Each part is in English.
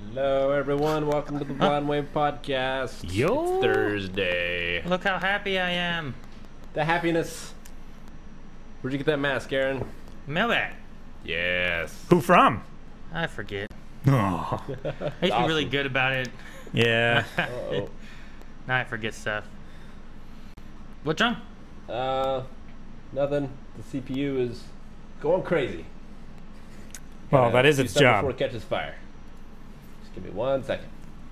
Hello, everyone. Welcome to the Blind Wave Podcast. Yo. It's Thursday. Look how happy I am. The happiness. Where'd you get that mask, Aaron? Mailbag. Yes. Who from? I forget. Oh, I used to be really awesome. good about it. yeah. Uh-oh. Now I forget stuff. What's wrong? Nothing. The CPU is going crazy. Well, Gotta that is do its something job. Before it catches fire. Just give me 1 second.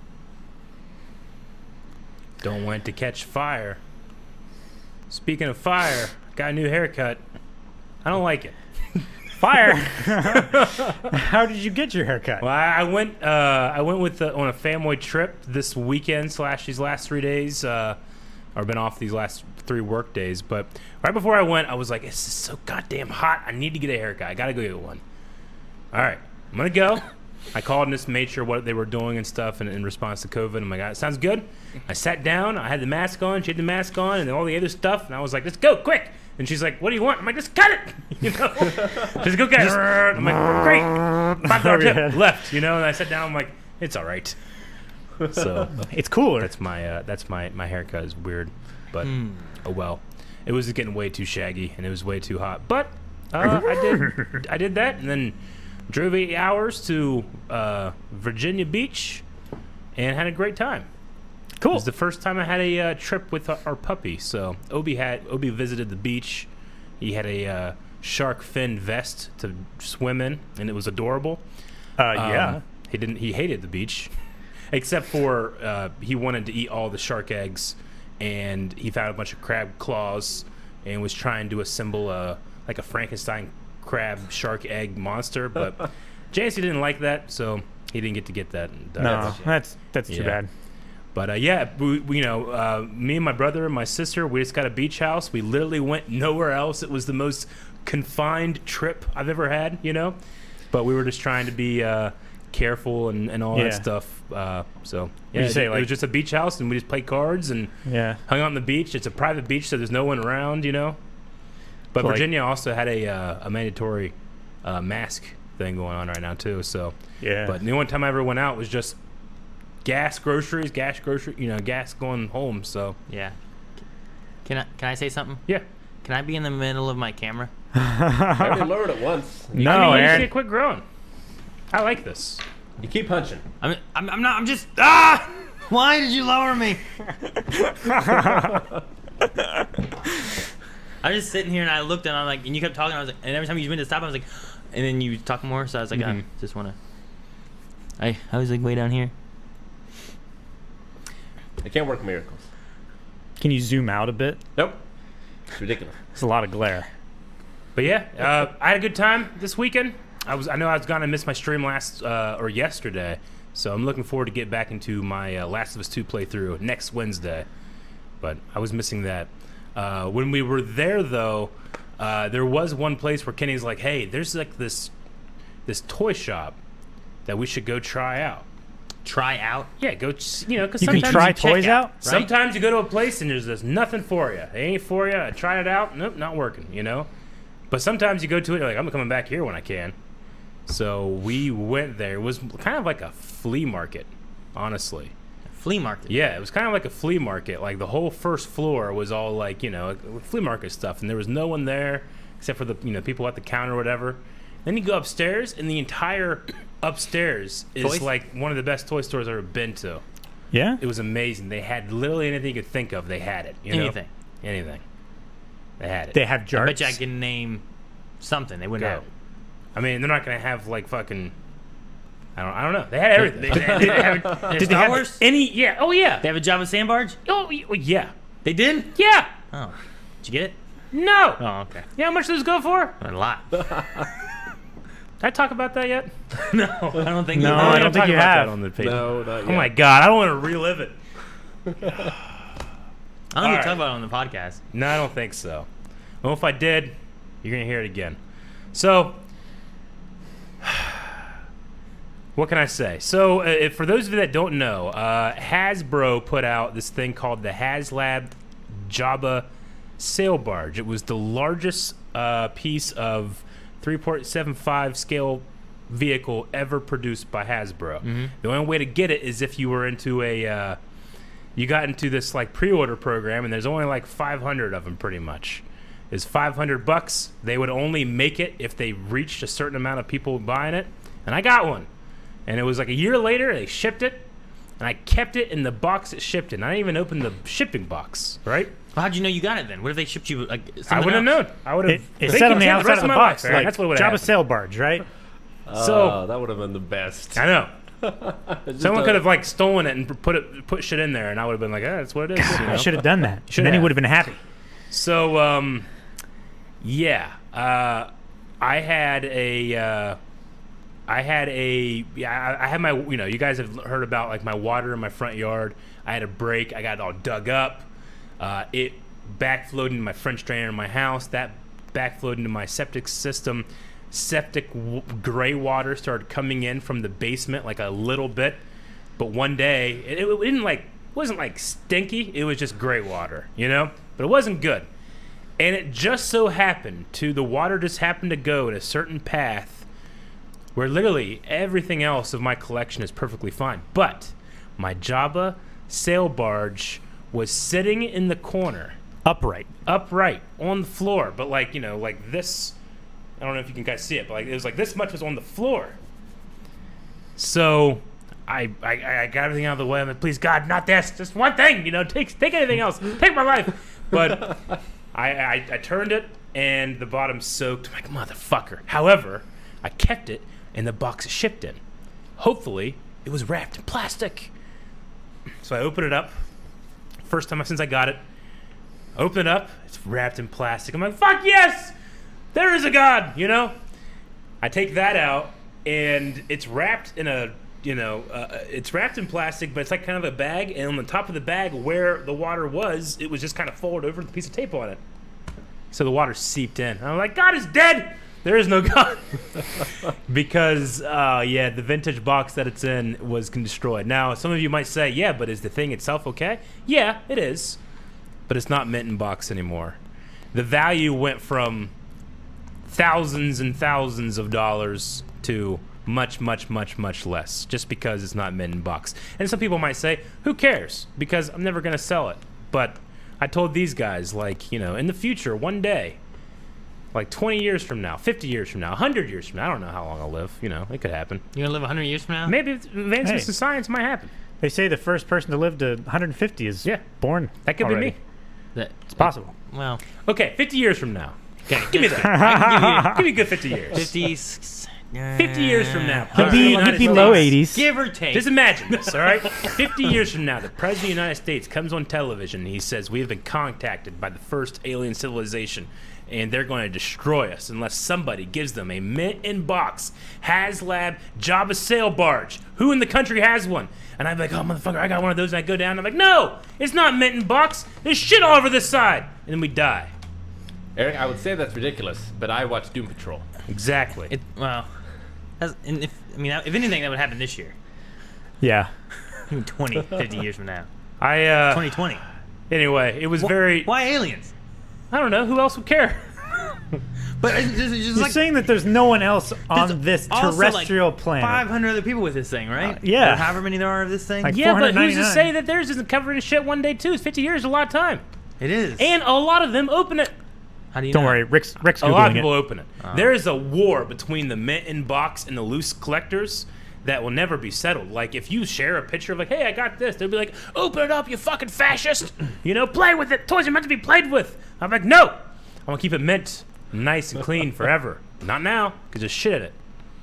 Don't want to catch fire. Speaking of fire, got a new haircut. I don't like it. Fire. How did you get your haircut? Well, I went on a family trip this weekend / these last 3 days. I've been off these last 3 work days, but right before I went, I was like, "It's just so goddamn hot. I need to get a haircut. I gotta go get one." All right, I'm gonna go. I called and just made sure what they were doing and stuff in response to COVID. I'm like, "It sounds good." I sat down. I had the mask on. She had the mask on, and all the other stuff. And I was like, "Let's go, quick!" And she's like, "What do you want?" I'm like, "Just cut it." You know, just go get it. I'm like, "Great, $5 tip left." You know, and I sat down. I'm like, "It's all right." So It's cooler. that's my haircut is weird, but oh well. It was getting way too shaggy and it was way too hot. But I did that and then drove 8 hours to Virginia Beach and had a great time. It Cool. was the first time I had a trip with our puppy. So Obi visited the beach. He had a shark fin vest to swim in, and it was adorable. Yeah. He hated the beach, except for he wanted to eat all the shark eggs, and he found a bunch of crab claws and was trying to assemble like a Frankenstein crab shark egg monster. But JC didn't like that, so he didn't get that. And, No, that's too Yeah. bad. But yeah, me and my brother and my sister, we just got a beach house. We literally went nowhere else. It was the most confined trip I've ever had, you know. But we were just trying to be careful and all Yeah. that stuff. So yeah, you say, it like- was just a beach house, and we just played cards and Yeah. hung out on the beach. It's a private beach, so there's no one around, you know. But So, like- Virginia also had a mandatory mask thing going on right now too. So Yeah. but the only time I ever went out was just gas going home. So Yeah. Can I say something? yeah. Can I be in the middle of my camera? I already lowered it once. No, I mean, you Aaron. should quit growing. I like this. You keep punching. I'm not. I'm just. Ah! Why did you lower me? I was just sitting here and I looked and I'm like, and you kept talking. I was like, and every time you went to stop, I was like, and then you talk more. So I was like, I just wanna. I was like way down here. I can't work miracles. Can you zoom out a bit? Nope. It's ridiculous. There's a lot of glare. But yeah, I had a good time this weekend. I know I was gonna miss my stream yesterday, so I'm looking forward to get back into my Last of Us 2 playthrough next Wednesday. But I was missing that. When we were there, though, there was one place where Kenny's like, "Hey, there's like this toy shop that we should go try out." Try out. Yeah, go. Because You can sometimes try check toys out? Right? Sometimes you go to a place and there's just nothing for you. It ain't for you. I tried it out. Nope, not working, you know? But sometimes you go to it, you're like, I'm coming back here when I can. So we went there. It was kind of like a flea market, honestly. Flea market. Yeah, it was kind of like a flea market. Like the whole first floor was all like, flea market stuff. And there was no one there except for the, people at the counter or whatever. Then you go upstairs and the entire upstairs is Toys? like one of the best toy stores I've ever been to. Yeah. It was amazing. They had literally anything you could think of. They had it. You know? Anything. Anything. They had it. They have I jarts. bet you I can name something. They wouldn't Go. have it. I mean, they're not gonna have like fucking. I don't know. They had everything. They have, Did they Star have Wars? any? Yeah. Oh yeah. They have a Java sandbarge? Oh yeah. They did? Yeah. Oh. Did you get it? No. Oh, okay. Yeah. How much does this go for? A lot. Did I talk about that yet? No, I don't think No, you I have. don't talk think you about have. that on the page. No, not yet. Oh my god! I don't want to relive it. I don't think All we right. talk about it on the podcast. No, I don't think so. Well, if I did, you're gonna hear it again. So, what can I say? So, for those of you that don't know, Hasbro put out this thing called the HasLab Jabba sail barge. It was the largest piece of 3.75 scale vehicle ever produced by Hasbro. The only way to get it is if you were into you got into this like pre-order program, and there's only like 500 of them pretty much. Is $500. They would only make it if they reached a certain amount of people buying it, and I got one. And it was like a year later they shipped it, and I kept it in the box it shipped in. I didn't even open the shipping box, right? Well, how'd you know you got it then? What if they shipped you like something I wouldn't else? have known. I would have. It said on the outside of the box, right? like That's what would have Jabba sail barge, right? So- that would have been the best. I know. Just Someone a- could have like stolen it and put shit in there, and I would have been like, that's what it is. You know? I should have done that. Should And then he have. would have been happy. So, yeah, I had my, you guys have heard about like my water in my front yard. I had a break. I got it all dug up. It backflowed into my French drainer in my house. That backflowed into my septic system. Gray water started coming in from the basement like a little bit, but one day it wasn't like stinky. It was just gray water, but it wasn't good. And it just so happened the water just happened to go in a certain path where literally everything else of my collection is perfectly fine. But my Jabba sail barge was sitting in the corner, Upright. on the floor, but like this. I don't know if you can guys see it, but like it was like this much was on the floor. So I got everything out of the way. I'm like, please God, not this, just one thing, take anything else, take my life. But I turned it and the bottom soaked. I'm like, motherfucker. However, I kept it in the box it shipped in. Hopefully, it was wrapped in plastic. So I open it up. First time since I got it. Open it up. It's wrapped in plastic. I'm like, fuck yes! There is a God, I take that out, and it's wrapped in it's wrapped in plastic, but it's like kind of a bag, and on the top of the bag where the water was, it was just kind of folded over with a piece of tape on it. So the water seeped in. I'm like, God is dead! There is no God. Because, the vintage box that it's in was destroyed. Now, some of you might say, yeah, but is the thing itself okay? Yeah, it is. But it's not mint in box anymore. The value went from thousands and thousands of dollars to much, much, much, much less, just because it's not mint in box. And some people might say, who cares? Because I'm never going to sell it. But I told these guys, in the future, one day, like 20 years from now, 50 years from now, 100 years from now, I don't know how long I'll live, it could happen. You're gonna live 100 years from now? Maybe advancements in science might happen. They say the first person to live to 150 is born. That could already. be me. It's possible. Well, Okay, 50 years from now. Okay, give me that. I can give you a good 50 years. 50 years from now. He'd be low 80s. give or take. Just imagine this, all right? 50 years from now, the President of the United States comes on television and he says, we have been contacted by the first alien civilization, and they're going to destroy us unless somebody gives them a mint-in-box HasLab Jabba sail barge. Who in the country has one? And I'm like, oh, motherfucker, I got one of those, and I go down, and I'm like, no, it's not mint-in-box. There's shit all over this side. And then we die. Eric, I would say that's ridiculous, but I watched Doom Patrol. Exactly. If anything, that would happen this year. Yeah. 20, 50 years from now. 2020. Anyway, it was very... Why aliens? I don't know. Who else would care? But it's just You're like saying that there's no one else on there's this also, terrestrial like, planet. 500 other people with this thing, right? yeah. Or however many there are of this thing. Like Yeah, but who's to 499. say that theirs isn't covered in shit one day, too? It's 50 years is a lot of time. It is. And a lot of them open it. How do you Don't know? worry, Rick's A lot of Googling people it. open it. There is a war between the mint in box and the loose collectors that will never be settled. Like, if you share a picture of like, hey, I got this, they'll be like, open it up, you fucking fascist. Play with it. Toys are meant to be played with. I'm like, no. I want to keep it mint nice and clean forever. Not now, because there's shit in it.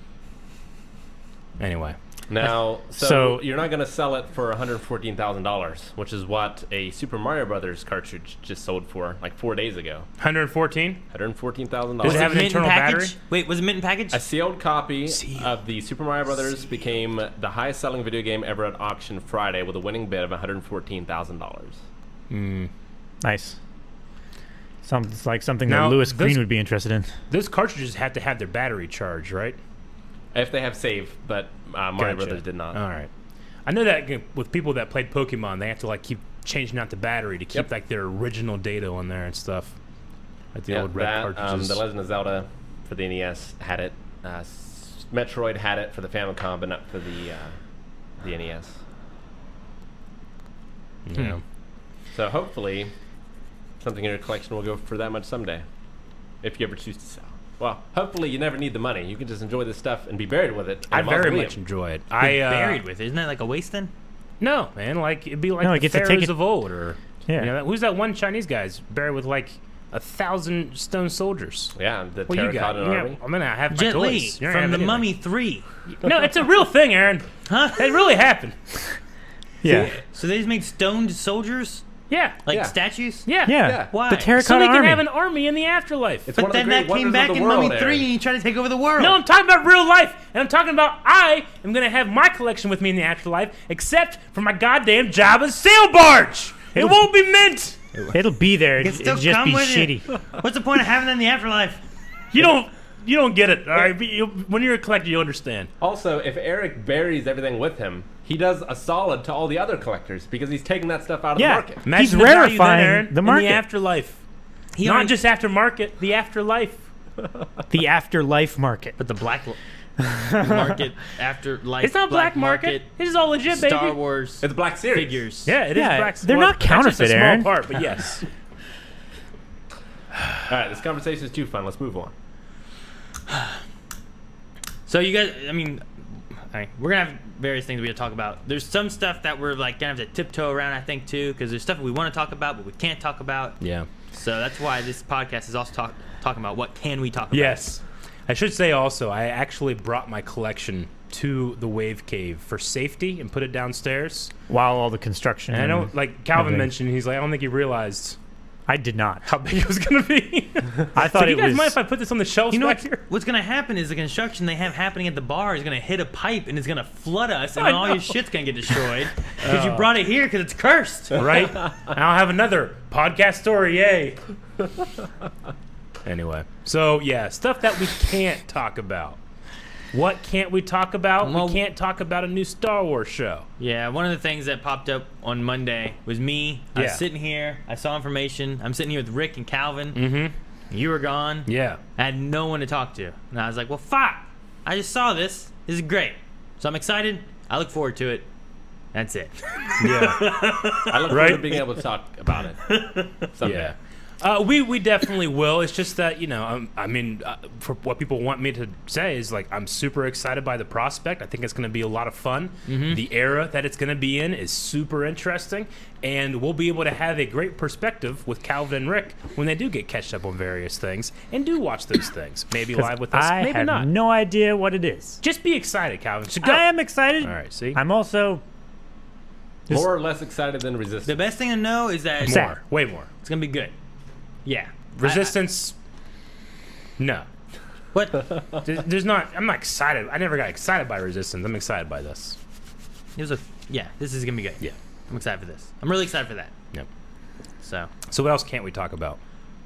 Anyway. Now, So- you're not going to sell it for $114,000, which is what a Super Mario Brothers cartridge just sold for like 4 days ago. 114? $114,000. Does it have an mint in internal package? battery? Wait, was it mint in package? A sealed copy of the Super Mario Brothers became the highest selling video game ever at auction Friday with a winning bid of $114,000. Nice. It's like something Now, that Lewis this- Green would be interested in. Those cartridges have to have their battery charged, right? If they have save, but Mario Gotcha. Brothers did not. All right. I know that with people that played Pokemon, they have to like keep changing out the battery to keep Yep. like their original data on there and stuff. Like the old red that, cartridges. The Legend of Zelda for the NES had it. Metroid had it for the Famicom, but not for the NES. Yeah. So hopefully, something in your collection will go for that much someday, if you ever choose to sell. Well, hopefully you never need the money. You can just enjoy this stuff and be buried with it. in I a very mausoleum. much enjoy it. Buried with it. Isn't that like a waste then? No, man. Like it'd be like No, you the get to take pharaohs it- of old, or Yeah. you know, who's that one Chinese guy's buried with like 1,000 stone soldiers? Yeah, the What you got? terracotta Yeah, army. I'm gonna have my Jet Li toys. You're not from gonna The have Mummy 3. anything. No, it's a real thing, Aaron. Huh? It really happened. Yeah. So they just made stoned soldiers? Yeah. Like Yeah. statues? Yeah. Yeah. Yeah. Why? The So terracotta they can army. have an army in the afterlife. It's one But of the then great that came wonders back of the in world, Mummy 3 Aaron. and he tried to take over the world. No, I'm talking about real life, and I'm talking about I am gonna have my collection with me in the afterlife, except for my goddamn Jabba's sail barge. It won't be mint. It'll be there. It It'll can still just come be with shitty. it. What's the point of having that in the afterlife? You don't get it. All right, but when you're a collector, you understand. Also, if Eric buries everything with him, he does a solid to all the other collectors because he's taking that stuff out of the Yeah. market. Imagine He's the value then, rarefying Aaron, the in market. the afterlife. He Not already- just aftermarket, the afterlife. The afterlife market. But the black market, afterlife. It's not black market. This is all legit, baby. Star Wars It's Black Series. figures. Yeah, it is Yeah, black. they're well, not that's just counterfeit, a small Aaron. part, but yes. All right, this conversation is too fun. Let's move on. So you guys, I mean, all right, we're gonna have various things we gotta talk about. There's some stuff that we're like gonna have to tiptoe around, I think, too, because there's stuff we want to talk about but we can't talk about. Yeah. So that's why this podcast is also talking about what can we talk about. Yes. I should say also, I actually brought my collection to the Wave Cave for safety and put it downstairs. While all the construction. And I know, like Calvin everything. mentioned, he's like, I don't think he realized I did not. how big it was going to be. I thought So you it guys was. mind if I put this on the shelves You know back what, here? what's gonna happen is the construction they have happening at the bar is gonna hit a pipe and it's gonna flood us, and I all your know. shit's gonna get destroyed because you brought it here because it's cursed. Right? And I'll have another podcast story, yay. Anyway, so yeah, stuff that we can't talk about. What can't we talk about? Well- We can't talk about a new Star Wars show. Yeah, one of the things that popped up on Monday was me. I was Yeah. sitting here. I saw information. I'm sitting here with Rick and Calvin. Mm-hmm. You were gone. Yeah. I had no one to talk to. And I was like, well, fuck. I just saw this. This is great. So I'm excited. I look forward to it. That's it. Yeah. I look forward Right? to being able to talk about it someday. Yeah. We definitely will. It's just that, you know, I mean, for what people want me to say is like, I'm super excited by the prospect. I think it's going to be a lot of fun. The era that it's going to be in is super interesting, and we'll be able to have a great perspective with Calvin and Rick when they do get catched up on various things and do watch those things. Maybe 'Cause live with us, I maybe have not. no idea what it is. Just be excited, Calvin. So go. I am excited. All right, see? I'm also More or less excited than Resistance. The best thing to know is that Sad. More. Way more. it's going to be good. Yeah. Resistance, no. What? There's not, I'm not excited. I never got excited by Resistance. I'm excited by this. This is going to be good. Yeah. I'm excited for this. I'm really excited for that. Yep. So, So what else can't we talk about?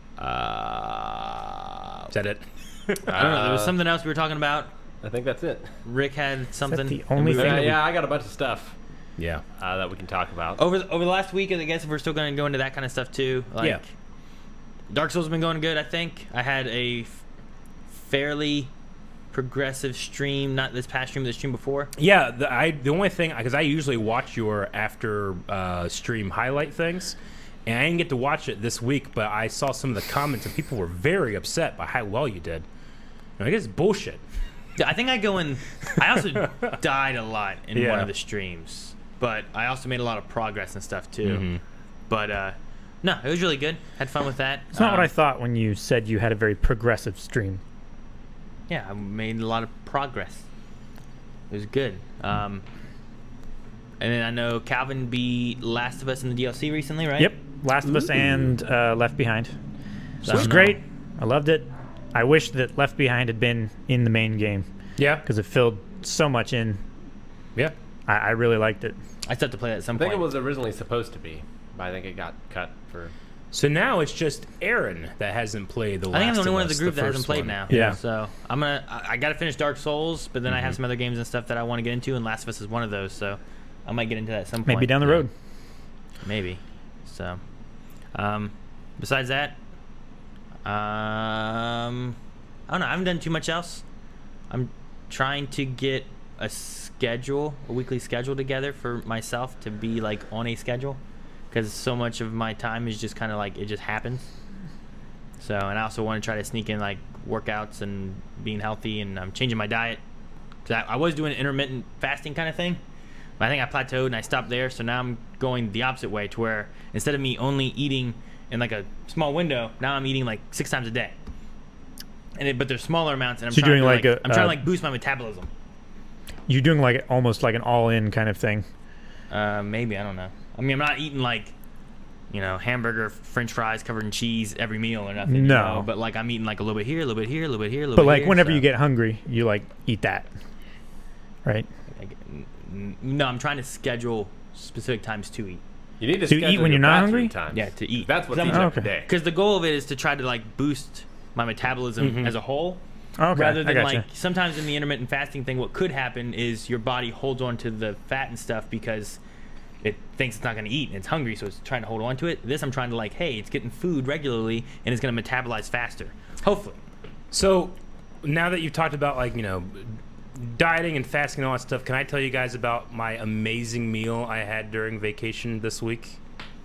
Is that it? I don't know. There was something else we were talking about. I think that's it. Rick had something. the and only we were- thing that we- Yeah, I got a bunch of stuff Yeah. that we can talk about. Over the last week, I guess if we're still going to go into that kind of stuff too. Like, Yeah. Dark Souls has been going good, I think. I had a fairly progressive stream, not this past stream, but the stream before. Yeah, the only thing, because I usually watch your after stream highlight things, and I didn't get to watch it this week, but I saw some of the comments, and people were very upset by how well you did. And I guess it's bullshit. I think I go in. I also died a lot in one Yeah. of the streams, but I also made a lot of progress and stuff too. Mhm. But no, it was really good. Had fun with that. It's not what I thought when you said you had a very progressive stream. Yeah, I made a lot of progress. It was good. And then I know Calvin beat Last of Us in the DLC recently, right? Yep. Last of Us and Left Behind. So It was I don't great. know. I loved it. I wish that Left Behind had been in the main game Yeah. because it filled so much in. Yeah. I really liked it. I still have to play that at some I think point. it was originally supposed to be, but I think it got cut for. So now it's just Aaron that hasn't played the I think I'm Last the only of one of Us, the group that hasn't first played one. now. Yeah. So I got to finish Dark Souls, but then I have some other games and stuff that I want to get into, and Last of Us is one of those. So I might get into that at some point. Maybe down the road. Maybe. So, besides that, I don't know. I haven't done too much else. I'm trying to get a weekly schedule together for myself to be like on a schedule, because so much of my time is just kind of like it just happens. So, and I also want to try to sneak in like workouts and being healthy, and I'm changing my diet. Cause I was doing intermittent fasting kind of thing, but I think I plateaued and I stopped there. So now I'm going the opposite way, to where instead of me only eating in like a small window, now I'm eating like 6 times a day. But they're smaller amounts, and I'm So trying you're to doing I'm trying to like boost my metabolism. You're doing like almost like an all-in kind of thing. Maybe, I don't know. I mean, I'm not eating like, hamburger, French fries covered in cheese every meal or nothing. No. But like I'm eating like a little bit here, a little bit here, a little bit here, a little But bit like here. whenever so- you get hungry, you like eat that, right? No, I'm trying to schedule specific times to eat. You need to To eat schedule when your you're not bathroom hungry? times. Yeah, to eat. That's what's Because eating I'm- every day. Because the goal of it is to try to like boost my metabolism as a whole. Okay, Rather I than gotcha. like sometimes in the intermittent fasting thing, what could happen is your body holds on to the fat and stuff because it thinks it's not going to eat and it's hungry, so it's trying to hold on to it. This I'm trying to like, hey, it's getting food regularly and it's going to metabolize faster. Hopefully. So now that you've talked about like dieting and fasting and all that stuff, can I tell you guys about my amazing meal I had during vacation this week?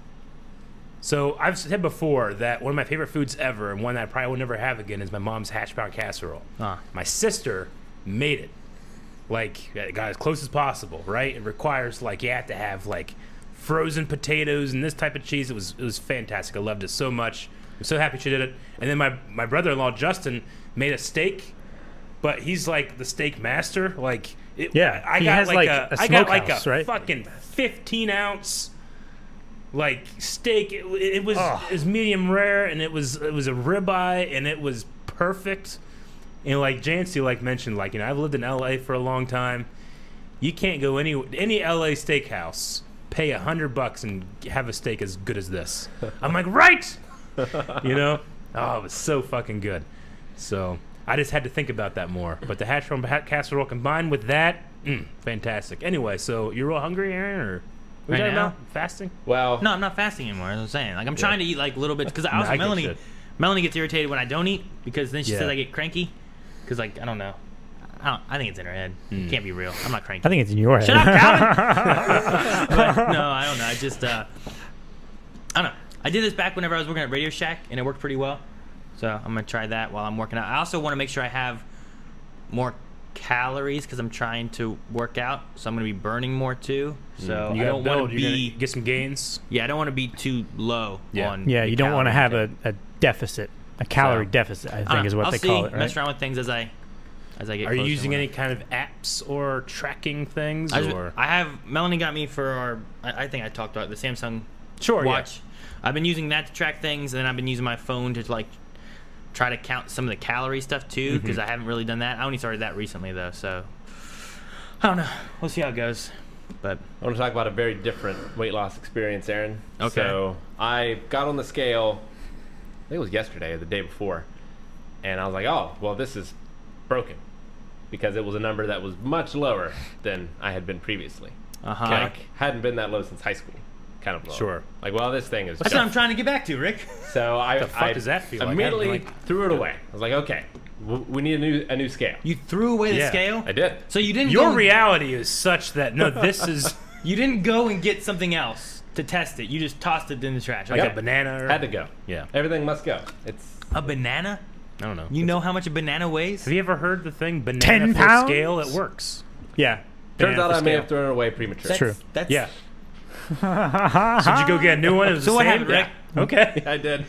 So I've said before that one of my favorite foods ever, and one that I probably will never have again, is my mom's hash brown casserole. My sister made it. Like, it got as close as possible, right? It requires like you have to have like frozen potatoes and this type of cheese. It was fantastic. I loved it so much. I'm so happy she did it. And then my brother-in-law Justin made a steak, but he's like the steak master. Like, Yeah, I he got has, like like, a I got like smokehouse, a right? fucking 15-ounce like steak. It was Oh. it was medium rare, and it was a ribeye, and it was perfect. And like Jancy mentioned, I've lived in LA for a long time. You can't go any LA steakhouse, pay $100 and have a steak as good as this. I'm like, right. Oh, it was so fucking good. So I just had to think about that more. But the hash brown casserole combined with that, fantastic. Anyway, so you're real hungry, Aaron, or what Right are you talking now? about? Fasting? Well, No, I'm not fasting anymore. As I'm saying, like I'm trying to eat like little bits because also I get Melanie shit. Melanie gets irritated when I don't eat because then she Yeah. says I get cranky because like I don't know. I think it's in her head. It can't be real. I'm not cranky. I think it's in your head. Shut up, Calvin. But, no, I don't know. I just I don't know. I did this back whenever I was working at Radio Shack, and it worked pretty well. So I'm gonna try that while I'm working out. I also want to make sure I have more calories because I'm trying to work out, so I'm gonna be burning more too. So You I gotta don't build. want to You're be gonna get some gains. I don't want to be too low Yeah. on. Yeah, the you don't want to calorie have intake. a deficit, a calorie So, deficit, I don't think know. is what I'll they see, call it, mess right? around with things as I get. Are you closer using to any when kind of apps or tracking things? I have Melanie got me for our. I think I talked about it, the Samsung Sure, yeah. watch. I've been using that to track things, and then I've been using my phone to like try to count some of the calorie stuff too, because I haven't really done that. I only started that recently though, so I don't know. We'll see how it goes. But I want to talk about a very different weight loss experience, Aaron. Okay. So I got on the scale, I think it was yesterday or the day before, and I was like, oh, well, this is broken, because it was a number that was much lower than I had been previously. Like, hadn't been that low since high school. Kind of low. Sure. Like, well, this thing is... That's what I'm trying to get back to, Rick. So I, the fuck does that feel like? immediately I haven't, threw it away. I was like, okay, we need a new scale. You threw away the Yeah. scale. I did. So you didn't. Your go, reality is such that no, this is You didn't go and get something else to test it. You just tossed it in the trash. like Okay. a banana. Or, Had to go. Yeah. Everything must go. It's... A banana? I don't know. You know how much a banana weighs? Have you ever heard the thing 10 banana for pounds? scale? It works. Yeah. Turns Banana out for I may scale. have thrown it away prematurely. That's, true. That's, Yeah. So did you go get a new one? It was So the what same? happened, Rick? Yeah. Okay. I did.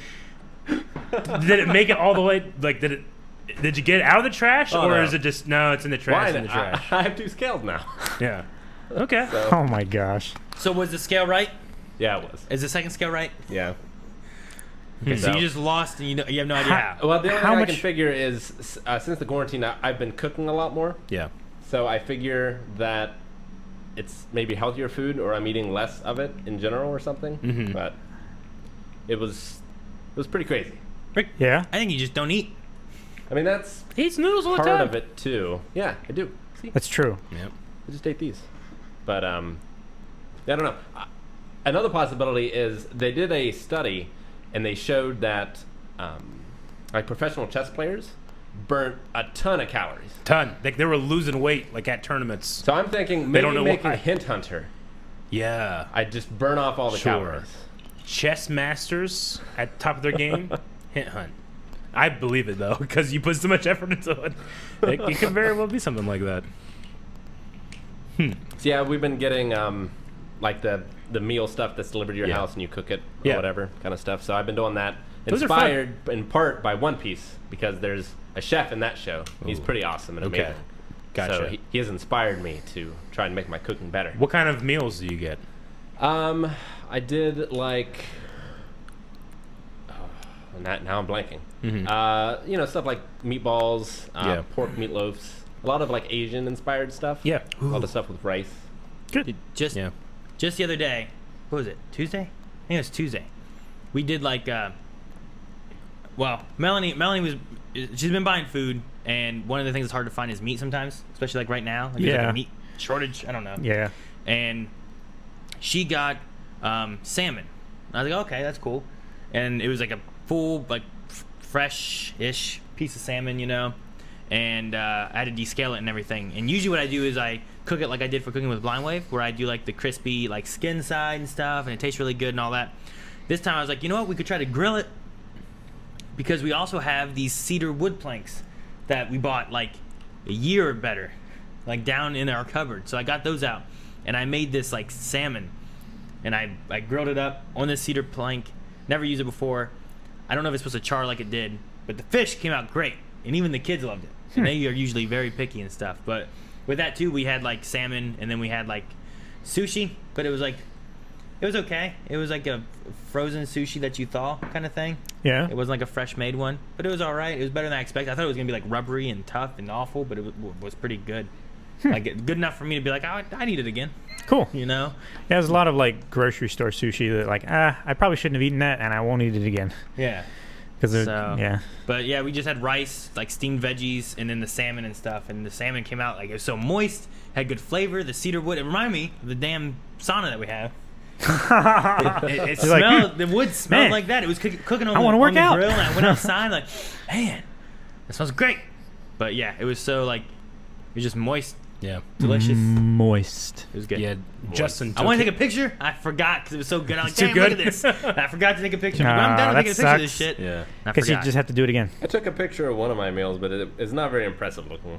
Did it make it all the way? Like, did you get it out of the trash, Oh, or no. is it just no? It's in the trash. Why? It's in the trash. I have two scales now. Yeah. Okay. So, Oh my gosh. So was the scale right? yeah, it was. Is the second scale right? Yeah. Okay, so So- you just lost and you have no idea how. Well, the only How thing I much- can figure is since the quarantine, I've been cooking a lot more. Yeah. So I figure that it's maybe healthier food, or I'm eating less of it in general, or something. Mhm. But it was pretty crazy. Yeah. I think you just don't eat. I mean, that's Eats noodles all the part time. of it too. Yeah, I do. See, That's true. Yep. I just ate these. But yeah, I don't know. Another possibility is they did a study, and they showed that like professional chess players, burnt a ton of calories. Ton. Like they were losing weight like at tournaments. So I'm thinking They maybe don't know making why. Hint Hunter. Yeah. I just burn off all the Sure. calories. Chess masters at top of their game. Hint Hunt. I believe it though because you put so much effort into it. It could very well be something like that. So yeah, we've been getting like the meal stuff that's delivered to your Yeah. house and you cook it or Yeah. whatever kind of stuff. So I've been doing that. Those are fun. Inspired in part by One Piece because there's a chef in that show. He's Ooh. pretty awesome and Okay. amazing. Gotcha. So he has inspired me to try and make my cooking better. What kind of meals do you get? I did like. Now I'm blanking. Mhm. You know, stuff like meatballs, Yeah. pork meatloafs, a lot of like Asian inspired stuff. Yeah. A lot of stuff with rice. Good. Dude, just Yeah. the other day, what was it? Tuesday? I think it was Tuesday. We did like well, Melanie she's been buying food, and one of the things that's hard to find is meat sometimes, especially like right now. Like there's like Yeah. a meat shortage. I don't know. Yeah. And she got salmon. I was like, okay, that's cool. And it was like a full, like fresh-ish piece of salmon, you know. And I had to descale it and everything. And usually what I do is I cook it like I did for cooking with Blind Wave, where I do like the crispy like skin side and stuff, and it tastes really good and all that. This time I was like, you know what, we could try to grill it, because we also have these cedar wood planks that we bought like a year or better, like down in our cupboard. So I got those out, and I made this like salmon, and I grilled it up on this cedar plank. Never used it before. I don't know if it's supposed to char like it did, but the fish came out great, and even the kids loved it. And they are usually very picky and stuff. But with that too, we had like salmon, and then we had like sushi, but it was like, it was okay. It was like a frozen sushi that you thaw kind of thing. Yeah. It wasn't like a fresh made one, but it was all right. It was better than I expected. I thought it was gonna be like rubbery and tough and awful, but it was pretty good. Like good enough for me to be like, oh, I need it again. Cool. You know? Yeah, there's a lot of like grocery store sushi that like, I probably shouldn't have eaten that, and I won't eat it again. Yeah. Because So- yeah. But yeah, we just had rice, like steamed veggies, and then the salmon and stuff. And the salmon came out like it was so moist, had good flavor. The cedar wood, it reminded me of the damn sauna that we have. It You're like, smelled, the wood smelled man, like that. It was cooking on, I the, wanna on work the out. grill, and I went outside like, man, that smells great. But yeah, it was so like, it was just moist, Yeah. delicious. Moist. It was good. Yeah. Justin. I want to take a picture. I forgot because it was so good. I'm like, It's too damn, look good. at this. I forgot to take a picture. I'm, like, I'm Nah, done with that taking a picture of this sucks. shit. Yeah. And I Guess you forgot. just have to do it again. I took a picture of one of my meals, but it's not very impressive looking.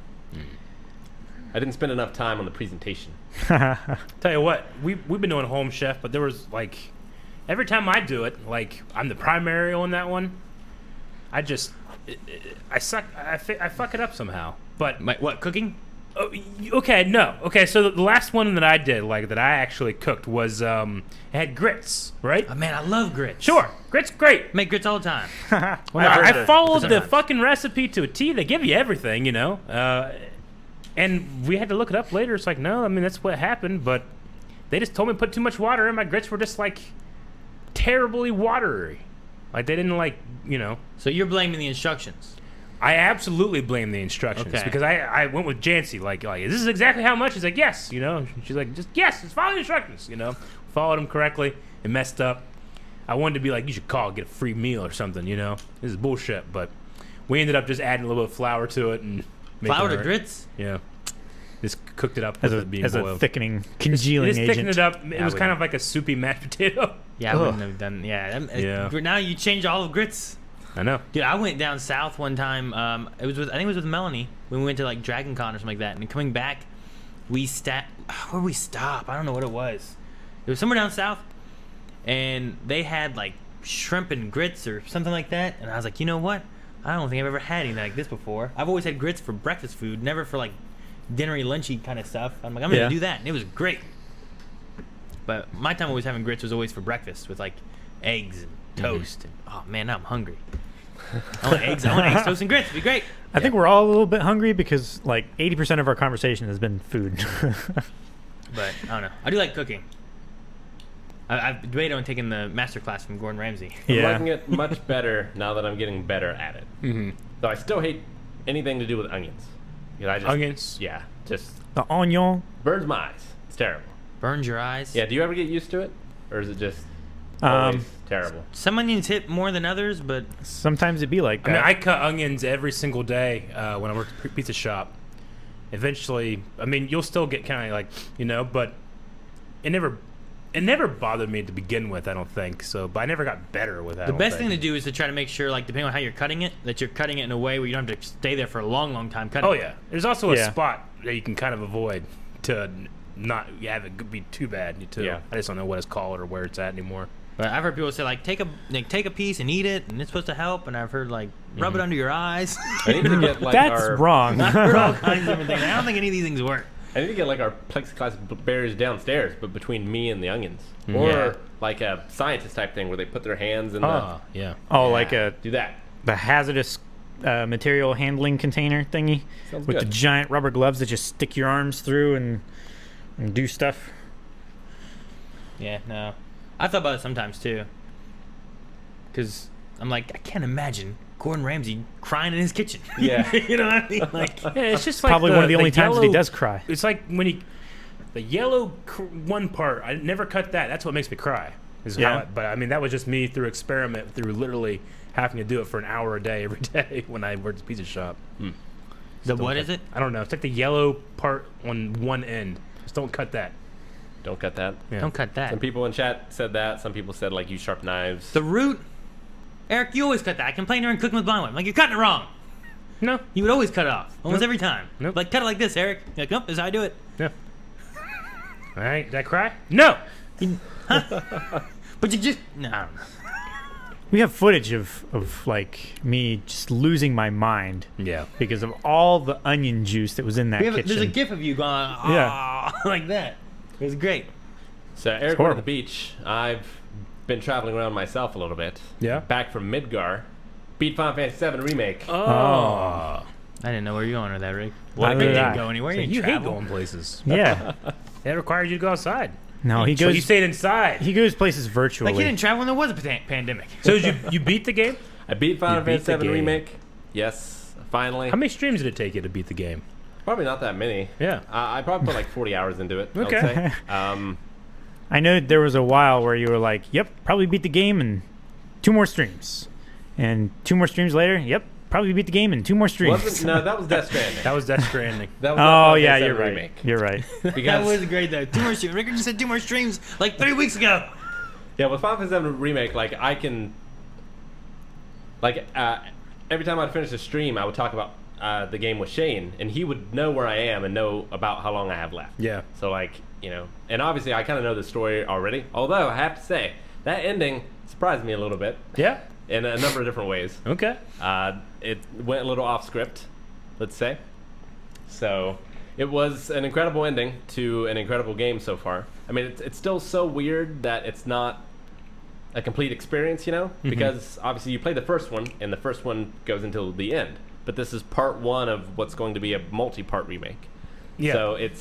I didn't spend enough time on the presentation. Tell you what, we've been doing Home Chef, but there was like every time I do it, like I'm the primary on that one. I just I suck. I fuck it up somehow. But What, cooking? oh, okay, no, okay. So the last one that I did, like that I actually cooked, was it had grits, right? Oh, man, I love grits. Sure, grits, great. Make grits all the time. I followed the sometimes. fucking recipe to a T. They give you everything, you know. And we had to look it up later. It's like, no, I mean, that's what happened. But they just told me to put too much water in. My grits were just, like, terribly watery. Like, they didn't, like, you know. So you're blaming the instructions. I absolutely blame the instructions. Okay. Because I went with Jancy, like, is this exactly how much? He's like, yes, you know. She's like, just, yes, just follow the instructions, you know. Followed them correctly. It messed up. I wanted to be like, you should call, get a free meal or something, you know. This is bullshit. But we ended up just adding a little bit of flour to it and making Flour to it- grits? Yeah. Just cooked it up as with a, it being as a boiled. thickening, congealing Just thickened agent. it up. It Yeah, was we kind don't. of like a soupy mashed potato. Yeah, I Ugh. wouldn't have done. Yeah. Yeah. Now you change all of grits. I know. Dude, I went down south one time. It was with, I think it was with Melanie when we went to like Dragon Con or something like that. And coming back, where did we stop? I don't know what it was. It was somewhere down south, and they had like shrimp and grits or something like that. And I was like, you know what? I don't think I've ever had anything like this before. I've always had grits for breakfast food, never for like dinnery, lunchy kind of stuff. I'm like, I'm Yeah. gonna do that, and it was great. But my time always having grits was always for breakfast with like eggs and toast. And oh man, now I'm hungry. I want eggs, toast, and grits. It'd be great. I think we're all a little bit hungry because like 80% of our conversation has been food. But I don't know. I do like cooking. I've debated on taking the master class from Gordon Ramsay. I'm Yeah. liking it much better now that I'm getting better at it. Mm-hmm. Though I still hate anything to do with onions. Because I just, Onions? Yeah, just The onion. burns my eyes. It's terrible. Burns your eyes. Yeah, do you ever get used to it? Or is it just... Always terrible. Some onions hit more than others, but Sometimes it'd be like I mean, that. I cut onions every single day when I worked at a pizza shop. Eventually, I mean, you'll still get kind of like, but it never bothered me to begin with, I don't think. So, but I never got better with that. the best thing to do is to try to make sure, like, depending on how you're cutting it, that you're cutting it in a way where you don't have to stay there for a long, long time cutting. Oh yeah, there's also a Yeah. spot that you can kind of avoid to not have it be too bad. Too. Yeah. I just don't know what it's called or where it's at anymore. But I've heard people say, like, take a piece and eat it, and it's supposed to help. And I've heard, like, rub it under your eyes. I need to get like That's our wrong. I've heard all kinds of different things. I don't think any of these things work. I need to get like our plexiglass barriers downstairs, but between me and the onions, or Yeah. like a scientist type thing where they put their hands in Oh yeah. Oh, the like do that. the hazardous material handling container thingy Sounds with the good. giant rubber gloves that just stick your arms through and do stuff. Yeah, no. I thought about it sometimes, too. Because I'm like, I can't imagine Gordon Ramsay crying in his kitchen. Yeah. You know what I mean? Like, Yeah, it's just like Probably one of the only times that he yellow- does cry. It's like when the yellow one part. I never cut that. That's what makes me cry. Is Yeah. but I mean, that was just me through experiment, through literally having to do it for an hour a day every day when I worked at the pizza shop. what is it? I don't know. It's like the yellow part on one end. Just don't cut that. Don't cut that. Yeah. Don't cut that. Some people in chat said that. Some people said like use sharp knives. The root, Eric, you always cut that. I complain during Cooking with Blonde. Like, you're cutting it wrong. No. You would always cut it off. Almost Nope. every time. Nope. Like, cut it like this, Eric. You're like, nope, this is how I do it. Yeah. All right. Did I cry? No. But you just, no, I don't know. We have footage of like me just losing my mind Yeah. because of all the onion juice that was in that kitchen. There's a gif of you going, ah, like that. It was great. So Eric went to horrible. the beach. I've been traveling around myself a little bit. Yeah. Back from Midgar. Beat Final Fantasy VII Remake. Oh. I didn't know where you're going with that, Rick. Neither Rick did didn't I. go anywhere. So He you didn't hate travel. going places. Yeah. That requires you to go outside. No, he So goes. you stayed inside. He goes places virtually. Like, he didn't travel when there was a pandemic. So did you beat the game? I beat Final You beat Fantasy the VII game. Remake. Yes, finally. How many streams did it take you to beat the game? Probably not that many. Yeah. I probably put like 40 hours into it. Okay. I would say. I know there was a while where you were like, "Yep, probably beat the game in 2 more streams," and 2 more streams later, "Yep, probably beat the game in 2 more streams." No, that was Death Stranding. That was Death Stranding. That was not Oh Final yeah, Fantasy you're VII right. Remake. You're right. That Because was great, though. 2 more streams. Rick just said 2 more streams like 3 weeks ago. yeah, with Final Fantasy VII Remake, like I can, like every time I'd finish a stream, I would talk about the game with Shane, and he would know where I am and know about how long I have left. Yeah. So like, and obviously I kind of know the story already. Although I have to say that ending surprised me a little bit Yeah. in a number of different ways. Okay. It went a little off script, let's say. So it was an incredible ending to an incredible game so far. I mean, it's still so weird that it's not a complete experience, because obviously you play the first one, and the first one goes until the end. But this is part 1 of what's going to be a multi-part remake. Yeah. So it's.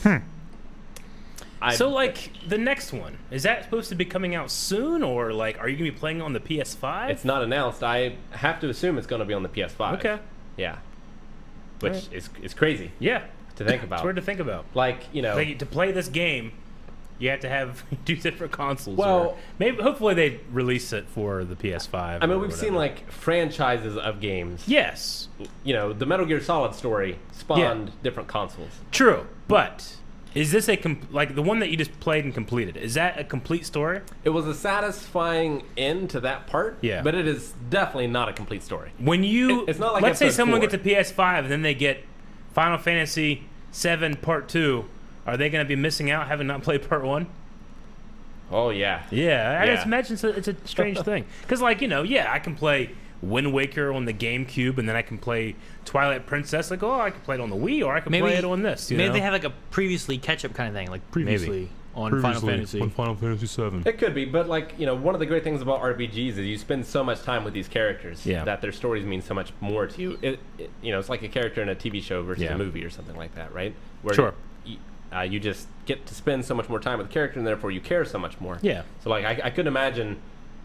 So like the next one, is that supposed to be coming out soon, or like are you gonna be playing on the PS5? It's not announced. I have to assume it's going to be on the PS5. Okay. Yeah. Which Alright. is crazy Yeah. to think about. It's weird to think about. Like, Like, to play this game, you have to have 2 different consoles. Well- or maybe hopefully they release it for the PS5. I mean, or we've seen whatever. like franchises of games. Yes, The Metal Gear Solid story spawned different consoles. true, but is this like the one that you just played and completed? Is that a complete story? It was a satisfying end to that part, Yeah. but it is definitely not a complete story. When you It's not like let's say episode someone 4. gets a PS5 and then they get Final Fantasy VII Part 2, are they going to be missing out having not played Part 1? Oh yeah. Yeah, I Yeah. just imagine it's a strange thing. Because, like, I can play Wind Waker on the GameCube, and then I can play Twilight Princess. Like, I can play it on the Wii, or I can play it on this. Maybe know? they have like a previously catch-up kind of thing, like previously on Final Fantasy. Final Fantasy VII. It could be, but like, one of the great things about RPGs is you spend so much time with these characters Yeah. that their stories mean so much more to you. It's like a character in a TV show versus Yeah. a movie or something like that, right? Where Sure. You just get to spend so much more time with the character, and therefore you care so much more. Yeah. So like, I couldn't imagine,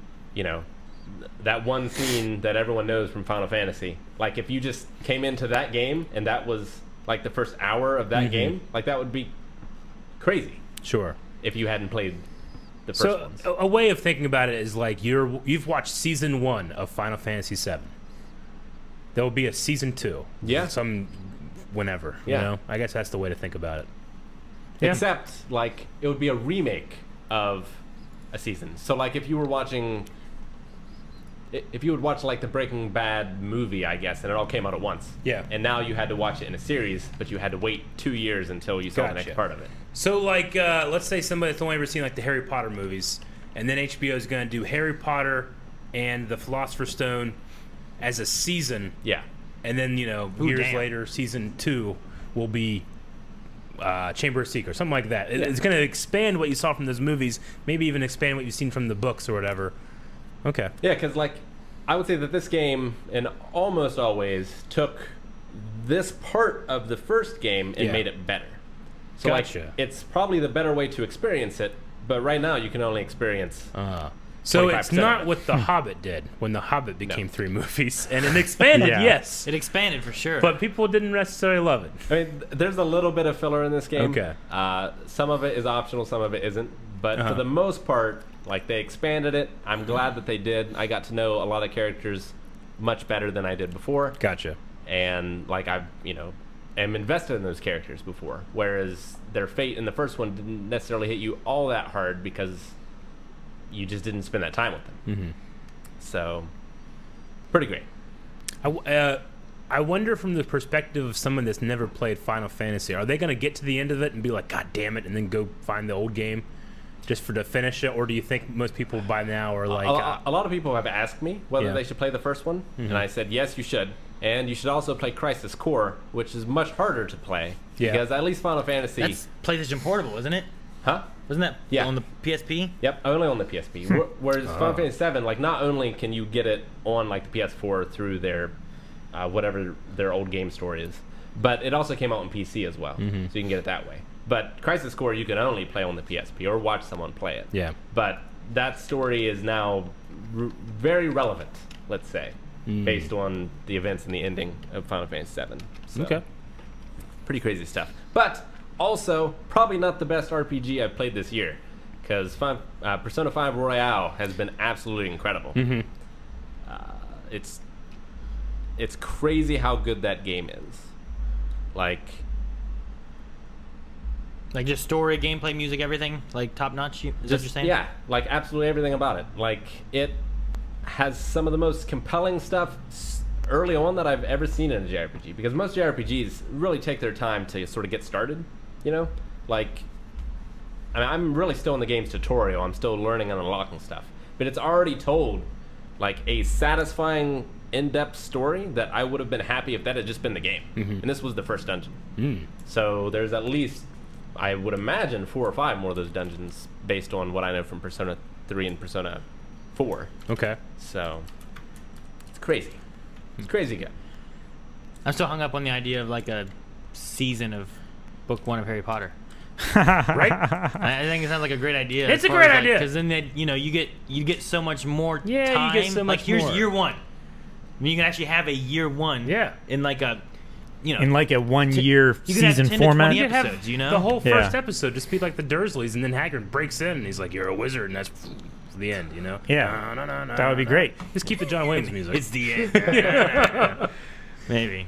that one scene that everyone knows from Final Fantasy. Like, if you just came into that game and that was like the first hour of that game, like that would be crazy Sure. if you hadn't played the first So ones. a way of thinking about it is like you've watched season 1 of Final Fantasy VII. There will be a season 2. Yeah. Whenever. Yeah. You know? I guess that's the way to think about it. Yeah. Except, like, it would be a remake of a season. So, like, if you were watching... If you would watch, like, the Breaking Bad movie, I guess, and it all came out at once. Yeah. And now you had to watch it in a series, but you had to wait 2 years until you saw the Gotcha. next part of it. So, like, let's say somebody that's only ever seen, like, the Harry Potter movies, and then HBO is going to do Harry Potter and the Philosopher's Stone as a season, Yeah. and then, you know, Ooh, years damn. later, season 2 will be Chamber of Secrets, something like that. It's going to expand what you saw from those movies, maybe even expand what you've seen from the books or whatever. Okay. Yeah, because, like, I would say that this game, in almost always, took this part of the first game and Yeah. made it better. So, Gotcha. like, it's probably the better way to experience it, but right now you can only experience... So 25% it's not of it. what The Hobbit did when The Hobbit became 3 movies, and it expanded, Yeah. yes, It expanded for sure. but people didn't necessarily love it. I mean, there's a little bit of filler in this game. Okay. Some of it is optional, some of it isn't. But Uh-huh. for the most part, like, they expanded it. I'm glad that they did. I got to know a lot of characters much better than I did before. Gotcha. And, like, I, am invested in those characters before. Whereas their fate in the first one didn't necessarily hit you all that hard because you just didn't spend that time with them. Mm-hmm. So, pretty great. I wonder from the perspective of someone that's never played Final Fantasy, are they going to get to the end of it and be like, God damn it, and then go find the old game just to finish it? Or do you think most people by now are like... a lot of people have asked me whether Yeah. they should play the first one, and I said yes, you should, and you should also play Crisis Core, which is much harder to play Yeah. because at least Final Fantasy, That's PlayStation Portable, isn't it? huh? Wasn't that Yeah. on the PSP? Yep, only on the PSP. Whereas Final Fantasy 7, like, not only can you get it on, like, the PS4 through their whatever their old game store is, but it also came out on PC as well, so you can get it that way. But Crisis Core you can only play on the PSP or watch someone play it. Yeah. But that story is now very relevant, let's say, based on the events and the ending of Final Fantasy 7. So, Okay. pretty crazy stuff. But also, probably not the best RPG I've played this year, because Persona 5 Royale has been absolutely incredible. It's crazy how good that game is. Like, Like just story, gameplay, music, everything, like top notch. Is that what you're saying? yeah, like absolutely everything about it. Like, it has some of the most compelling stuff early on that I've ever seen in a JRPG, because most JRPGs really take their time to sort of get started, you know? Like, I mean, I'm really still in the game's tutorial. I'm still learning and unlocking stuff. But it's already told, like, a satisfying, in-depth story that I would have been happy if that had just been the game. And this was the first dungeon. So there's at least, I would imagine, 4 or 5 more of those dungeons based on what I know from Persona 3 and Persona 4. Okay. So, it's crazy. It's crazy good. I'm still hung up on the idea of like a season of book 1 of Harry Potter. Right? I think it sounds like a great idea. It's a great idea. Because then you get so much more Yeah, time. you get so like much here's more. year 1. I mean, you can actually have a year 1. Yeah. In like a, In like a 1-year you could have season 10 to format. 20 You could have episodes, you know? the whole Yeah. first episode just be like the Dursleys, and then Hagrid breaks in, and he's like, "You're a wizard," and that's the end, you know? Yeah. No, That would be great. Just keep the John Williams music. It's the end. Maybe.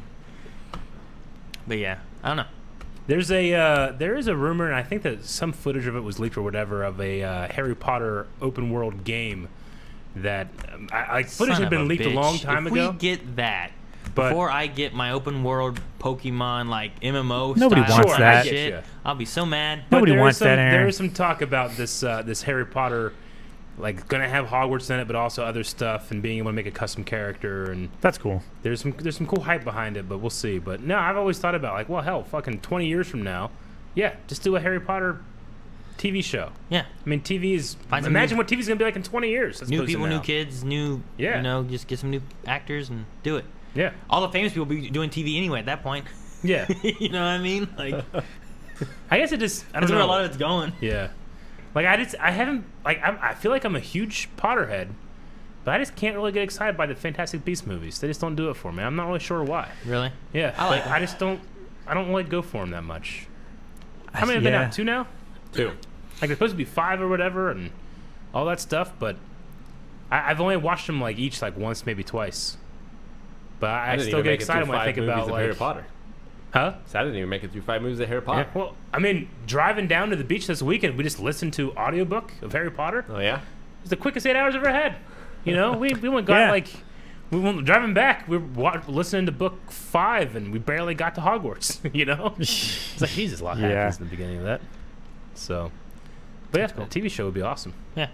But yeah, I don't know. there is a rumor, and I think that some footage of it was leaked or whatever, of a Harry Potter open world game that footage Son had been of a leaked a bitch. long time if ago. we get that But- before I get my open world Pokemon like MMO Nobody style wants shit, that. Sure, I'll be so mad. But Nobody there is wants that, There Aaron. is some talk about this Harry Potter, like gonna have Hogwarts in it, but also other stuff, and being able to make a custom character, and That's cool. there's some cool hype behind it. But we'll see. But no, I've always thought about, like, well, hell, fucking 20 years from now, yeah, just do a Harry Potter TV show. Yeah. I mean, TV is. Find some Imagine new- what TV's gonna be like in 20 years. as New opposed to people, now. new kids, new Yeah. just get some new actors and do it. Yeah, All the famous people be doing TV anyway at that point. yeah. You know what I mean? Like I guess it just. I don't that's know. where a lot of it's going. Yeah. Like I haven't like I feel like I'm a huge Potterhead, but I just can't really get excited by the Fantastic Beasts movies. They just don't do it for me. I'm not really sure why. Really? Yeah, I like I just don't. I don't really go for them that much. How many have been Yeah. out? 2 now? 2. Like they're supposed to be 5 or whatever, and all that stuff. But I've only watched them like each like once, maybe twice. But I didn't still even get make it through excited when I 5 think about movies of like Harry Potter. Huh? So I didn't even make it through 5 movies of Harry Potter. Yeah, well, I mean, driving down to the beach this weekend, we just listened to audiobook of Harry Potter. Oh yeah. It's the quickest 8 hours I've ever had. You know, we went got Yeah. like we went driving back. We were listening to book 5, and we barely got to Hogwarts. You know, it's like Jesus, a lot Yeah. happens in the beginning of that. So, but yeah, a TV show would be awesome. Yeah.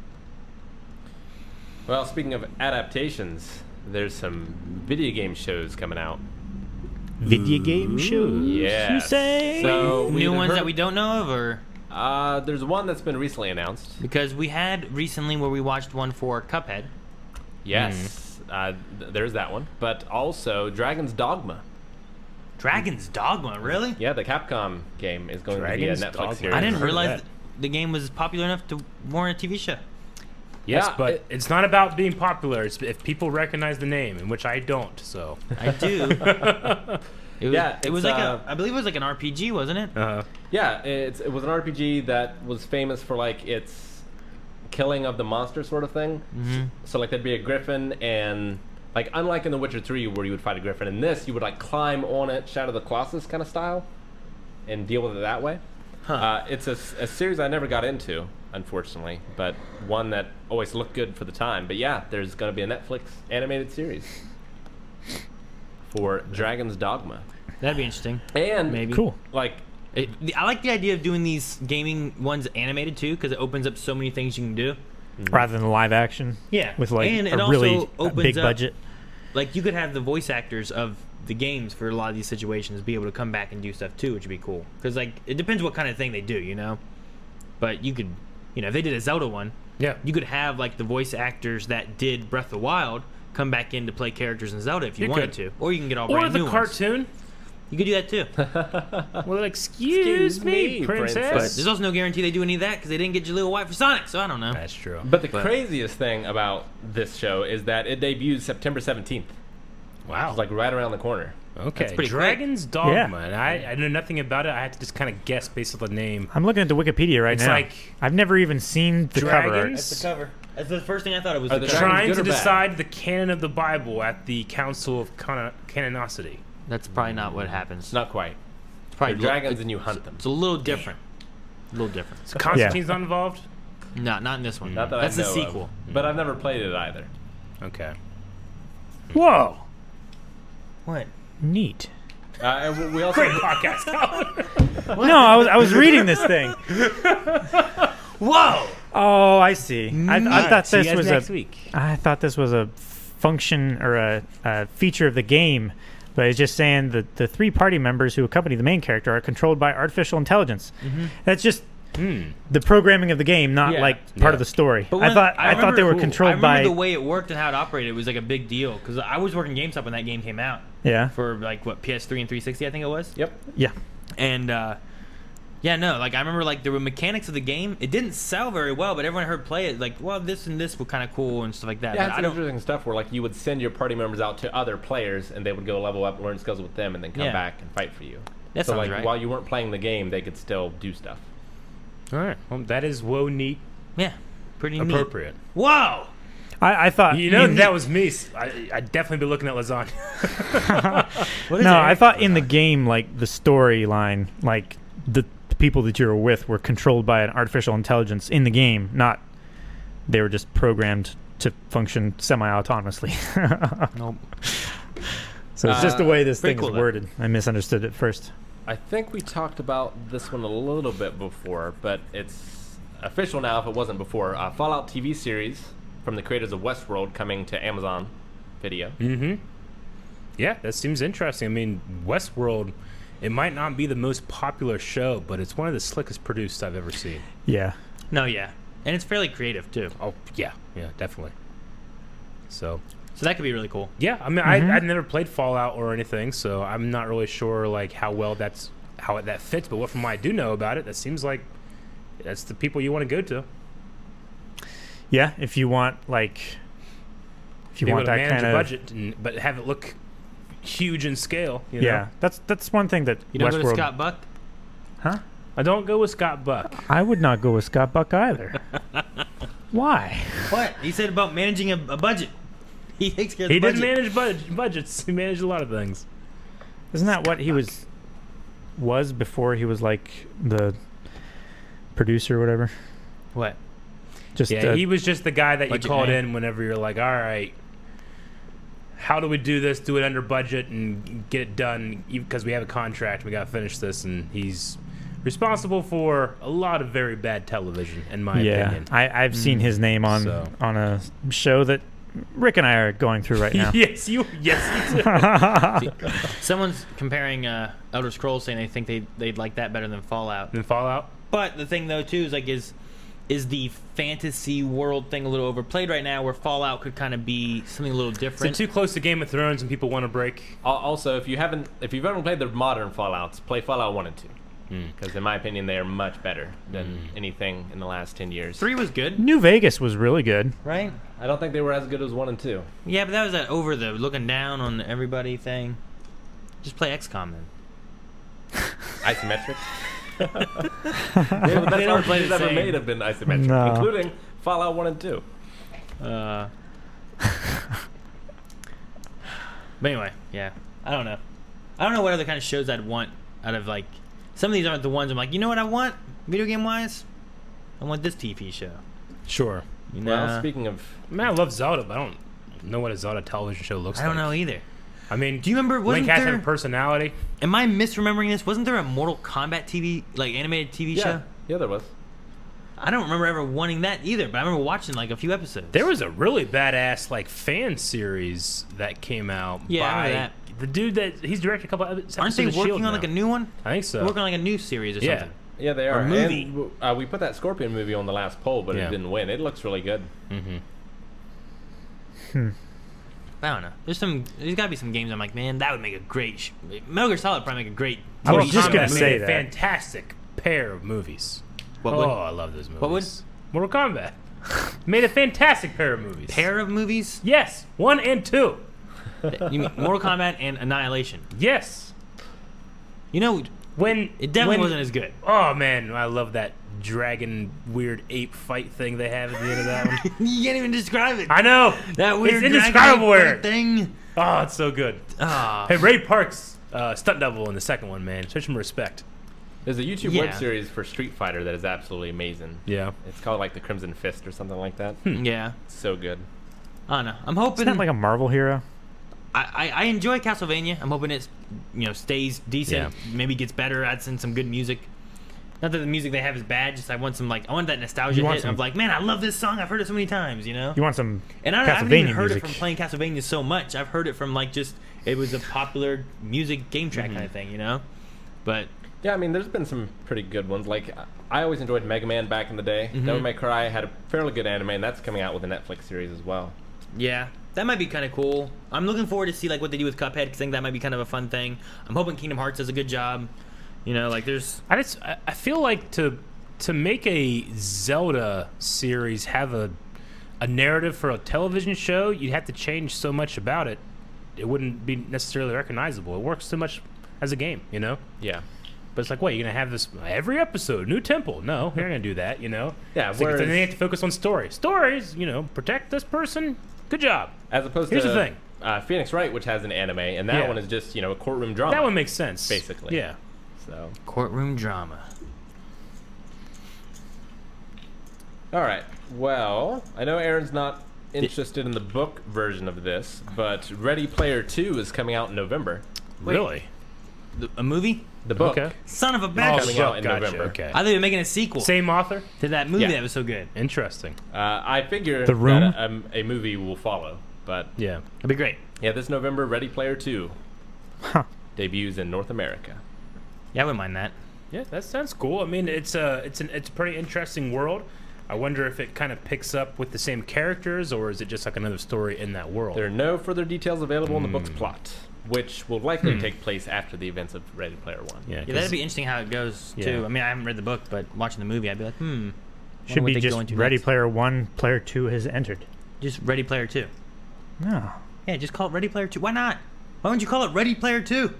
Well, speaking of adaptations, there's some video game shows coming out. Video game shows, Yeah. you say? So New ones that we don't know of, or There's one that's been recently announced. because we had recently where we watched one for Cuphead. Yes. There's that one, but also Dragon's Dogma. Dragon's Dogma, really? Yeah, the Capcom game is going Dragon's to be a Netflix Dogma. series. I didn't heard of realize that. the game was popular enough to warrant a TV show. Yes, Yeah, but it's not about being popular. It's if people recognize the name, in which I don't. So, I do. It was, Yeah, it was it's, like I believe it was like an RPG, wasn't it? Yeah, it was an RPG that was famous for like its killing of the monster sort of thing. So like there'd be a griffin, and like unlike in The Witcher 3 where you would fight a griffin, in this you would like climb on it, Shadow of the Colossus kind of style, and deal with it that way. It's a series I never got into, unfortunately, but one that always looked good for the time. But yeah, there's going to be a Netflix animated series for Dragon's Dogma. That'd be interesting. And Maybe. Cool. like I like the idea of doing these gaming ones animated too, because it opens up so many things you can do. Rather than live action. Yeah. With like And it a also really opens big up- budget. Like you could have the voice actors of the games for a lot of these situations be able to come back and do stuff too, which would be cool. Because like it depends what kind of thing they do, you know. But you could, you know, if they did a Zelda one, yeah. you could have like the voice actors that did Breath of the Wild come back in to play characters in Zelda if you, You wanted could. to, or you can get all Or brand the new ones. cartoon. You could do that too. Well, excuse me, princess. But there's also no guarantee they do any of that because they didn't get Jaleel White for Sonic, so I don't know. That's true. But the craziest thing about this show is that it debuts September 17th. Wow. It's like right around the corner. Okay, That's pretty Dragon's Dogma. Yeah. And I know nothing about it. I had to just kind of guess based on the name. I'm looking at the Wikipedia right It's now. like I've never even seen the cover art. Dragons? That's the cover. That's the first thing I thought it was. Are The the cover. dragons trying good to or bad? decide the canon of the Bible at the Council of Canonicity. That's probably not what happens. Not quite. It's probably They're dragons and you hunt them. It's a little different. A little different. So Constantine's not involved? No, not in this one. Not that That's I the know sequel. of. But I've never played it either. Okay. Whoa. What? Neat. And we also Great podcast. No, I was reading this thing. Whoa! Oh, I see. I thought See you this guys was next a. week. I thought this was a function or a feature of the game, but it's just saying that the 3 party members who accompany the main character are controlled by artificial intelligence. That's just the programming of the game, not Yeah. like part Yeah. of the story. But I thought they were I controlled remember by. the way it worked and how it operated. It was like a big deal because I was working GameStop when that game came out Yeah. for like what PS3 and 360, I think it was. Yep. Yeah. And yeah, no, like I remember like there were mechanics of the game. It didn't sell very well, but everyone I heard play it like, well, this and this were kind of cool and stuff like that. Yeah, But it's I don't. interesting stuff where like you would send your party members out to other players and they would go level up, learn skills with them, and then come Yeah. back and fight for you. That so sounds like right. while you weren't playing the game, they could still do stuff. All right. Well, that is whoa neat, Yeah, pretty neat. appropriate. Whoa! I thought. You know, in- that was me. I'd definitely be looking at lasagna. What is No, it? I thought in the game, like the storyline, like the people that you were with were controlled by an artificial intelligence in the game, not they were just programmed to function semi-autonomously. Nope. So it's just the way this pretty thing cool, is though. worded. I misunderstood it first. I think we talked about this one a little bit before, but it's official now if it wasn't before. Fallout TV series from the creators of Westworld coming to Amazon Video. Mm-hmm. Yeah, that seems interesting. I mean, Westworld, it might not be the most popular show, but it's one of the slickest produced I've ever seen. Yeah. No, yeah, and it's fairly creative too. Oh, yeah, definitely. So, So that could be really cool. yeah, I mean, I've never played Fallout or anything, so I'm not really sure like how well that fits. But what from what I do know about it, that seems like that's the people you want to go to. Yeah, if you want like if you Be able want to that manage kind a of budget, but have it look huge in scale. You know? Yeah. That's one thing that You don't go to Westworld Scott Buck? Huh? I don't go with Scott Buck. I would not go with Scott Buck either. Why? What? He said about managing a budget. He takes care of the He budget. didn't manage budgets. He managed a lot of things. Isn't that what he was before he was like the producer or whatever? What? Just Yeah, he was just the guy that you budget called man. in whenever you're like, all right, how do we do this? Do it under budget and get it done because we have a contract. We got to finish this, and he's responsible for a lot of very bad television, in my opinion. I've seen his name on So. on a show that Rick and I are going through right now. yes, you do. Someone's comparing Elder Scrolls, saying they think they'd like that better than Fallout. And Fallout. But the thing though too is like is the fantasy world thing a little overplayed right now, where Fallout could kind of be something a little Is different. it too close to Game of Thrones and people want to break? Also, if you've ever played the modern Fallouts, play Fallout 1 and 2. Because in my opinion, they are much better than anything in the last 10 years. 3 was good, New Vegas was really good. right? I don't think they were as good as 1 and 2. Yeah, but that was that over the looking down on everybody thing. Just play XCOM then. Isometric. Yeah, the best don't play RPGs the ever same. made have been isometric, No. including Fallout 1 and 2. But anyway, yeah. I don't know what other kind of shows I'd want out of like some of these aren't the ones I'm like, you know what I want video game wise? I want this TV show. Sure. You know? Well, speaking of, I mean, I love Zelda, but I don't know what a Zelda television show looks I like. don't know either. I mean, Do you remember? Wasn't Link has to there? have a personality. Am I misremembering this? Wasn't there a Mortal Kombat TV like animated TV show? yeah, there was. I don't remember ever wanting that either, but I remember watching like a few episodes. There was a really badass like fan series that came out Yeah, I by remember the dude that he's directed a couple episodes. Aren't they of working Shield on like now. a new one? I think so. They're working on like a new series or Yeah. something. Yeah, they Or are. movie. And, we put that Scorpion movie on the last poll, but Yeah. it didn't win. It looks really good. I don't know. There's got to be some games I'm like, man, that would make a great. Metal Gear Solid would probably make a great. I was Mortal just gonna Kombat say made a that. fantastic pair of movies. What oh, would? I love those movies. What would? Mortal Kombat made a fantastic pair of movies. Pair of movies? Yes, 1 and 2. You mean Mortal Kombat and Annihilation? Yes. You know, When it definitely when- wasn't as good. Oh man, I love that dragon weird ape fight thing they have at the end of that one. You can't even describe it. I know. That weird It's indescribable dragon weird. thing. Oh, it's so good. Ah, Hey, Ray Park's stunt double in the second one, man. Show some respect. There's a YouTube Yeah. web series for Street Fighter that is absolutely amazing. Yeah. It's called like the Crimson Fist or something like that. yeah. It's so good. I don't know. I'm hoping. Isn't that like a Marvel hero? I enjoy Castlevania. I'm hoping it's stays decent. Maybe gets better. Adds in some good music. Not that the music they have is bad. Just I want that nostalgia You want hit some- of like, man, I love this song. I've heard it so many times. You know. You want some And I haven't Castlevania even heard music? it from playing Castlevania so much. I've heard it from like just it was a popular music game track kind of thing. You know. But Yeah, I mean, there's been some pretty good ones. Like, I always enjoyed Mega Man back in the day. Devil May Cry had a fairly good anime, and that's coming out with a Netflix series as well. yeah, that might be kind of cool. I'm looking forward to see like what they do with Cuphead. 'Cause I think that might be kind of a fun thing. I'm hoping Kingdom Hearts does a good job. Like there's I feel like to make a Zelda series have a narrative for a television show, you'd have to change so much about it. It wouldn't be necessarily recognizable. It works too much as a game, Yeah. But it's like, wait, you're gonna have this every episode, new temple? No, you're not gonna do that, Yeah, It's like, whereas- then they have to focus on stories. Protect this person. Good job. As opposed Here's to the thing. Phoenix Wright, which has an anime, and that Yeah. one is just, a courtroom drama. That one makes sense, Basically. Yeah. So, courtroom drama. all right. Well, I know Aaron's not interested in the book version of this, but Ready Player 2 is coming out in November. Wait. Really? A movie? The book. Okay. Son of a Oh, bitch! coming out in gotcha. November. Okay. I thought they were making a sequel Same author. to that movie Yeah. that was so good. Interesting. I figure The Room? that a movie will follow. But, Yeah. That'd be great. yeah, this November, Ready Player 2 Huh. debuts in North America. Yeah, I wouldn't mind that. Yeah, that sounds cool. I mean, it's a pretty interesting world. I wonder if it kind of picks up with the same characters, or is it just like another story in that world? There are no further details available in the book's plot, which will likely take place after the events of Ready Player 1. Yeah, Yeah, that'd be interesting how it goes too. Yeah. I mean, I haven't read the book, but watching the movie, I'd be like, wonder Should what be they go just into Ready next. Player 1, Player 2 has entered. Just Ready Player 2. No. Yeah, just call it Ready Player 2. Why not? Why wouldn't you call it Ready Player 2?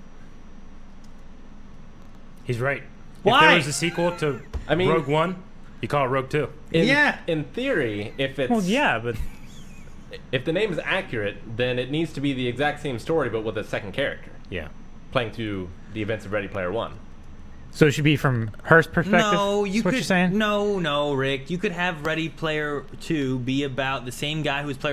He's right. If Why? there was a sequel to I mean- Rogue One, You call it Rogue 2. In theory, if it's Well, yeah, but if the name is accurate, then it needs to be the exact same story, but with a second character Yeah. playing through the events of Ready Player One. so it should be from her perspective. No, is you what could. you're saying? No, Rick. You could have Ready Player 2 be about the same guy who's playing